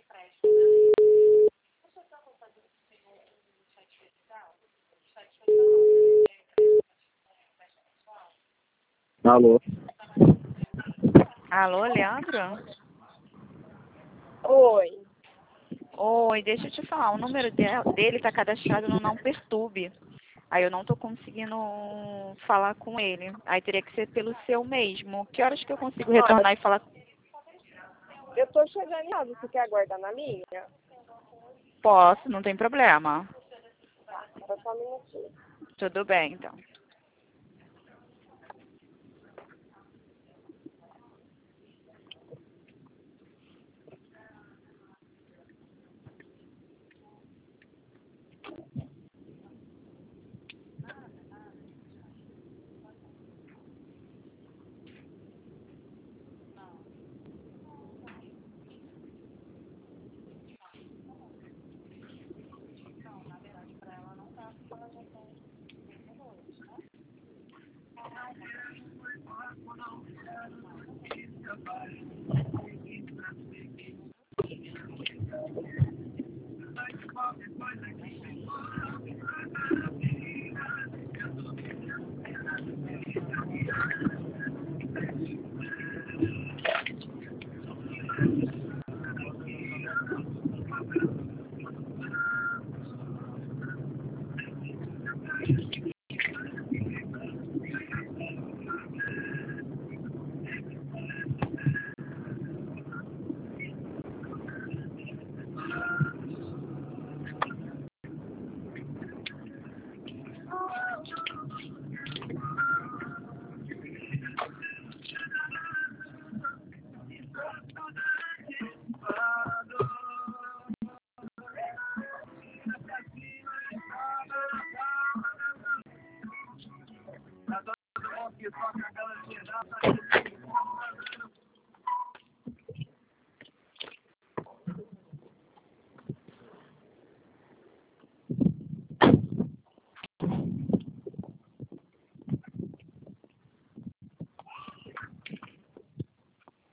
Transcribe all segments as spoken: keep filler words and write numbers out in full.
Alô? Alô, Leandro? Oi. Oi, deixa eu te falar, o número de- dele tá cadastrado no Não Perturbe. Aí eu não tô conseguindo falar com ele. Aí teria que ser pelo seu mesmo. Que horas que eu consigo retornar e falar? Eu tô chegando em casa, você quer aguardar na linha? Posso, não tem problema. Tá, espera só um minutinho. Tudo bem, então.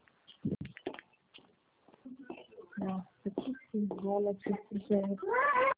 Nossa, que cizona que você